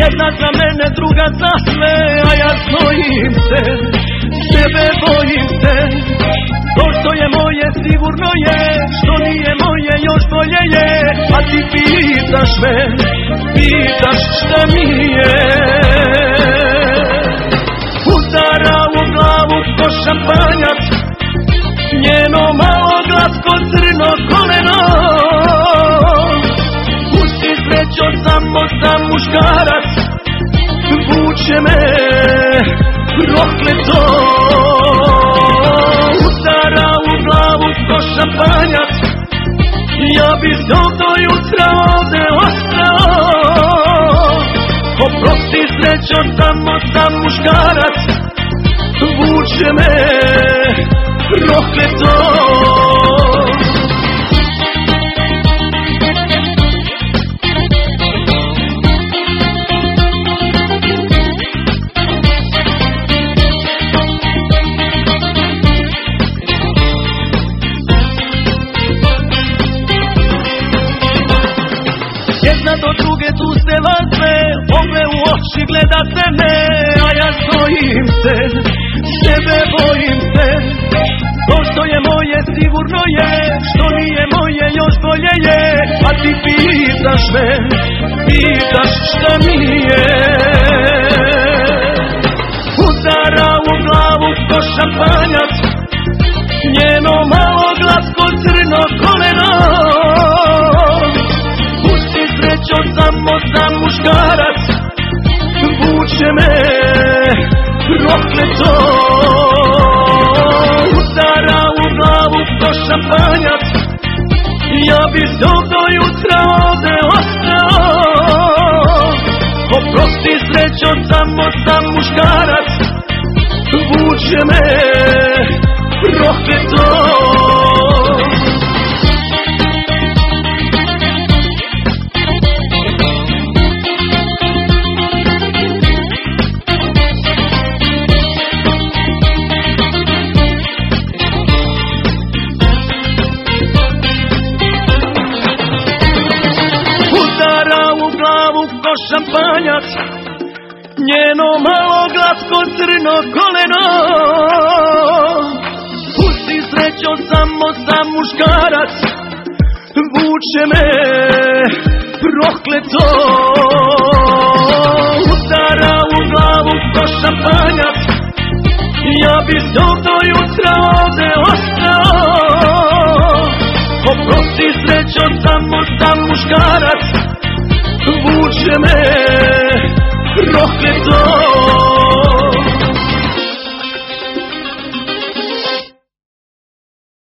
Jedna za mene, druga za sve, a ja stojim se, sebe bojim se. To što je moje sigurno je, što nije moje još bolje je. A ti pitaš me, pitaš šta mi je. Udara u glavu ko šampanjac, njeno malo glasko crno koleno. Pusti srećo samo sam muškarac, vuče me prokleto. Udara u glavu ko šampanjac, ja bi do jutra ovde ostao. Oprosti srećo samo sam muškarac, vuče me prokleto. Jedna do druge tu se laze, ove u oči gledate me, a ja stojim se, sebe bojim se. To što je moje sigurno je, što nije moje još bolje je. A ti pitaš me, pitaš šta mi je. Udara u glavu ko šampanjac, njeno malo glasko crno koleno. Srećo samo sam muškarac, vuče me prokleto. Udara u glavu ko šampanjac, ja bi do jutra ovde ostao. Oprosti srećo samo sam muškarac, vuče me prokleto. Šampanjac, njeno malo glasko crno koleno. Pusti srećo samo sam muškarac, vuče me prokleto. Udara u glavu ko šampanjac, ja bi do